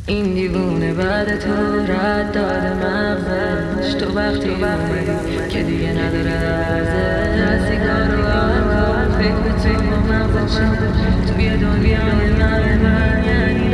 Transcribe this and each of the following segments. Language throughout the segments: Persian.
این دیوونه بعد تو رد داده مغزش. تو وقتی اومدی که دیگه نداره ارزش. سیگار و آلکل فکر به تو با مغزت شد. توی دنیای من یعنی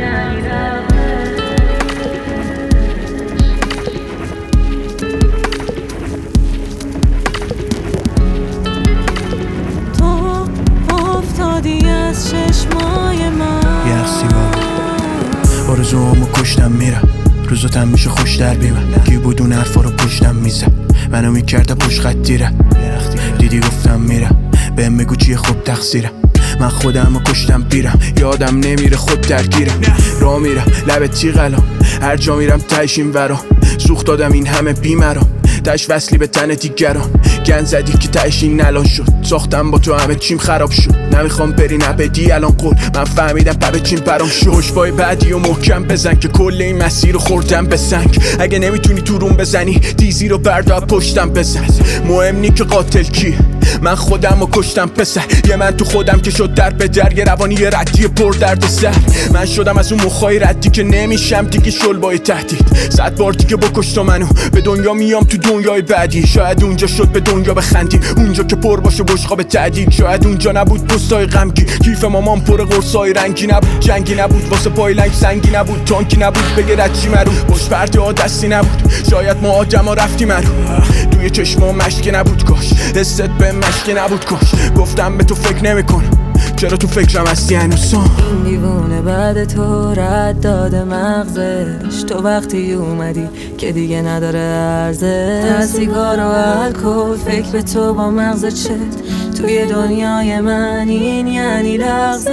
تو افتادی از چشمای من. یه سیگار آرزوامو کشتم میرم، روزاتم میشه خوش در بیمه. کی بود اون حرفا رو پشتم میزه، منو میکرده پشت خط دیره. دیدی گفتم میرم، بهم بگو چیه خوب تقصیرم. من خودمو کشتم بیرم، یادم نمیره خود درگیرم. راه میرم لب تیغلام، هر جا میرم تهش این ورا. سوخت دادم این همه بیمرام، تهش وصلی به تن دیگران. گن زدی که تهش این الان شد، ساختم با تو همه چیم خراب شد. نمیخوام بری نبدی الان قول، من فهمیدم پبه چیم پرام شد. پشتبای بعدی و محکم بزن که کل این مسیر رو خوردم به سنگ. اگه نمیتونی تو روم بزنی دیزی رو بردار پشتم بزن. مهم نی که قاتل کیه، من خودم رو کشتم پسر. یه من تو خودم که شد در به در، یه روانی یه ردی پر درد سر. من شدم از اون مخای ردی که نمیشم دیگه شلبای تهدید. 100 بار دیگه بکش تو منو، به دنیا میام تو دنیای بعدی. شاید اونجا شد به دنیا بخندیم، اونجا که پر باشه بشقاب تعدیل. شاید اونجا نبود پستای غمگی، کیف مامان پر قرصای رنگی نبود. جنگی نبود واسه پایلنگ سنگی نبود، تانکی نبود بگه رچی مرو. پشت پرده ها دستی نبود، شاید ما آدما رفتیم مرو. توی چشما مشکی نبود کاش، حست به مشکی نبود کاش. گفتم به تو فکر نمیکنم، چرا تو فکرم هستی هنوزم. این دیوونه بعد تو رد داده مغزش. تو وقتی اومدی که دیگه نداره ارزش. سیگار و الکل فکر به تو با مغزت شد. توی دنیای من این یعنی لغزش.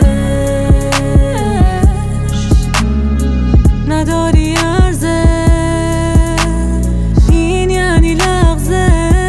نداری ارزش، این یعنی لغزش.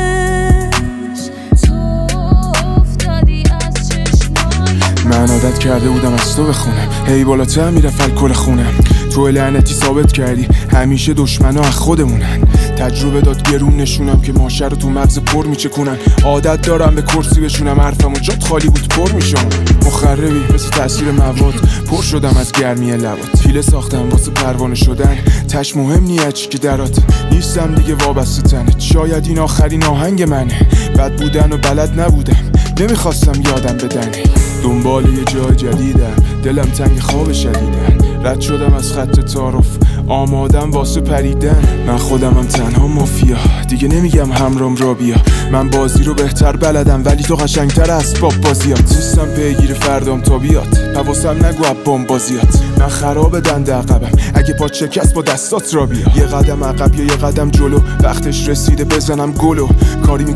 من عادت کرده بودم از تو بخونم، هی بالاتر میرفت الکل خونم. تو لعنتی ثابت کردی همیشه دشمنا از خودمونن. تجربه داد گرون نشونم که ماشه رو تو مغز پر میچکونن. عادت دارم به کرسی بشونم، حرفمو جات خالی بود پر میشم. مخربی مثل تاثیر مواد، پر شدم از گرمی لبات. پیله ساختم واسه پروانه شدن، تش مهم نیه چی که درات. نیستم دیگه وابسته تنت، شاید این آخرین آهنگ منه. بد بودن و بلد نبودم، نمیخواستم یادم بدنه. دنبال یه جای جدیدم، دلم تنگ خواب شدیدن. رد شدم از خط تعارف، آمادم واسه پریدن. من خودمم تنها مافیا، دیگه نمیگم همرام را بیا. من بازی رو بهتر بلدم ولی تو قشنگتر اسباب بازیات. نیستم پیگیر فردام تا بیاد، حواسم نگو ابام بازیات. من خراب دنده عقبم، اگه پا شکست با دستات را بیا. یه قدم عقب یا یه قدم جلو، وقتش رسیده بزنم گلو. کاری